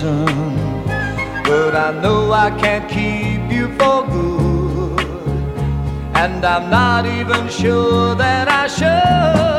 poison, but I know I can't keep you for good, and I'm not even sure that I should.